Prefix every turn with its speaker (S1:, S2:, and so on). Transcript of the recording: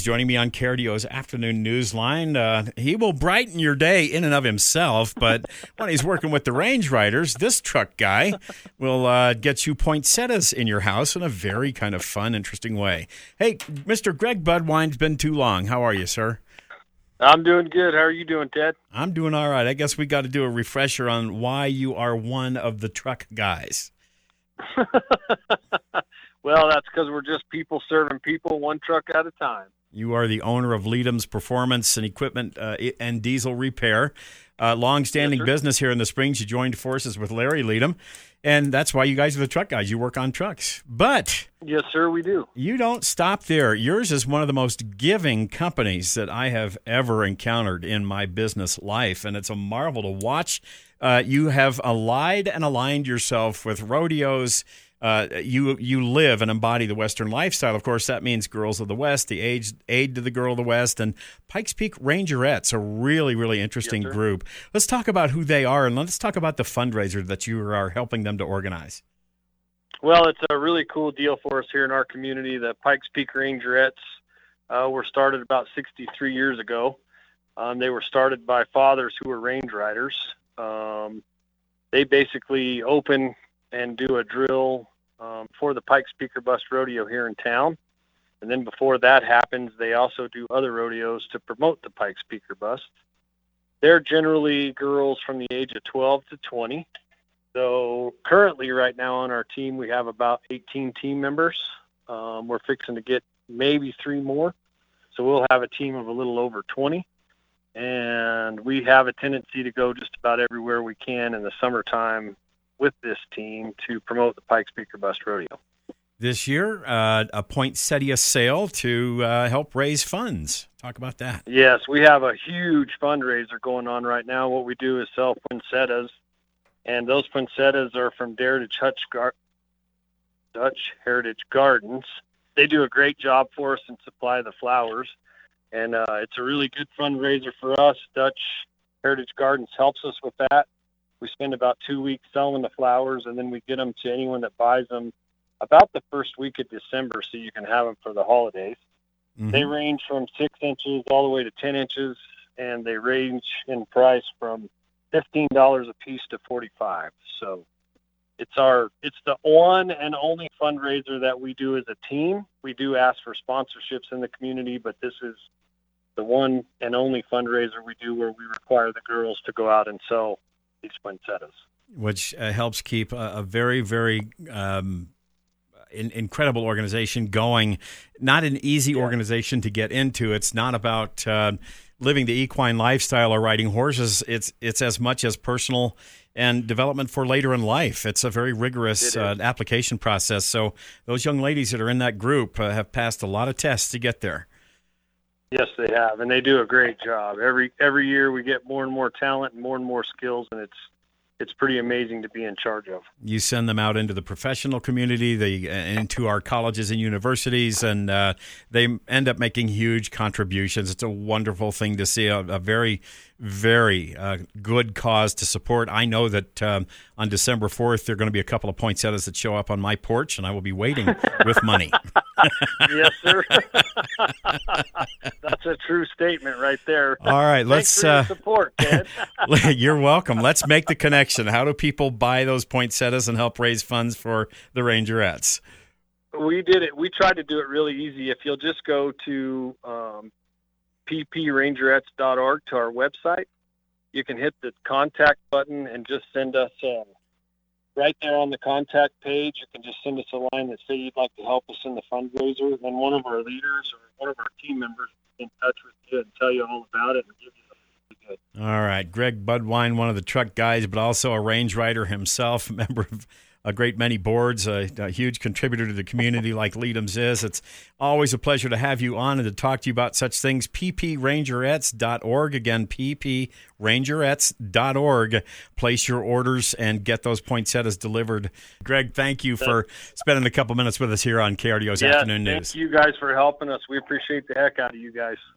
S1: Joining me on KRDO's afternoon newsline. He will brighten your day in and of himself, but when he's working with the Range Riders, this truck guy will get you poinsettias in your house in a very kind of fun, interesting way. Hey, Mr. Greg Budwine's been too long. How are you, sir?
S2: I'm doing good. How are you doing, Ted?
S1: I'm doing all right. I guess we got to do a refresher on why you are one of the truck guys.
S2: Well, that's because we're just people serving people one truck at a time.
S1: You are the owner of Leadham's Performance and Equipment and Diesel Repair. Long-standing business here in the Springs. You joined forces with Larry Leadham, and that's why you guys are the truck guys. You work on trucks. But
S2: yes, sir, we do.
S1: You don't stop there. Yours is one of the most giving companies that I have ever encountered in my business life, and it's a marvel to watch. You have allied and aligned yourself with rodeos. You live and embody the Western lifestyle. Of course, that means Girls of the West, the Aid to the Girl of the West, and Pikes Peak Rangerettes, a really, really interesting group. Let's talk about who they are, and let's talk about the fundraiser that you are helping them to organize.
S2: Well, it's a really cool deal for us here in our community. The Pikes Peak Rangerettes were started about 63 years ago. They were started by fathers who were range riders. They basically open and do a drill for the Pikes Peak Bust Rodeo here in town. And then before that happens, they also do other rodeos to promote the Pikes Peak Bust. They're generally girls from the age of 12 to 20. So currently right now on our team, we have about 18 team members. We're fixing to get maybe 3 more. So we'll have a team of a little over 20. And we have a tendency to go just about everywhere we can in the summertime with this team to promote the Pikes Peak Bust Rodeo.
S1: This year, a poinsettia sale to help raise funds. Talk about that.
S2: Yes, we have a huge fundraiser going on right now. What we do is sell poinsettias, and those poinsettias are from Dutch Heritage Gardens. They do a great job for us and supply the flowers, and it's a really good fundraiser for us. Dutch Heritage Gardens helps us with that. We spend about 2 weeks selling the flowers, and then we get them to anyone that buys them about the first week of December so you can have them for the holidays. Mm-hmm. They range from 6 inches all the way to 10 inches, and they range in price from $15 a piece to $45. So it's the one and only fundraiser that we do as a team. We do ask for sponsorships in the community, but this is the one and only fundraiser we do where we require the girls to go out and sell these poinsettias,
S1: which helps keep a very, very incredible organization going. Not an easy organization to get into. It's not about living the equine lifestyle or riding horses. It's as much as personal and development for later in life. It's a very rigorous application process. So those young ladies that are in that group have passed a lot of tests to get there.
S2: Yes, they have, and they do a great job. Every year we get more and more talent and more skills, and it's pretty amazing to be in charge of.
S1: You send them out into the professional community, into our colleges and universities, and they end up making huge contributions. It's a wonderful thing to see, a very, very good cause to support. I know that on December 4th, there are going to be a couple of poinsettias that show up on my porch, and I will be waiting with money.
S2: Yes, sir. That's a true statement right there.
S1: All right,
S2: Thanks for your support, Ted.
S1: You're welcome. Let's make the connection. How do people buy those poinsettias and help raise funds for the Rangerettes?
S2: We did it. We tried to do it really easy. If you'll just go to pprangerettes.org to our website, you can hit the contact button and just send us right there on the contact page. You can just send us a line that say you'd like to help us in the fundraiser, and then one of our leaders or one of our team members will get in touch with you and tell you all about it and give you something good. All
S1: right. Greg Budwine, one of the truck guys, but also a range rider himself, a member of a great many boards, a huge contributor to the community like Leadham's is. It's always a pleasure to have you on and to talk to you about such things. pprangerettes.org. Again, pprangerettes.org. Place your orders and get those poinsettias delivered. Greg, thank you for spending a couple minutes with us here on KRDO's Afternoon News.
S2: Thank you guys for helping us. We appreciate the heck out of you guys.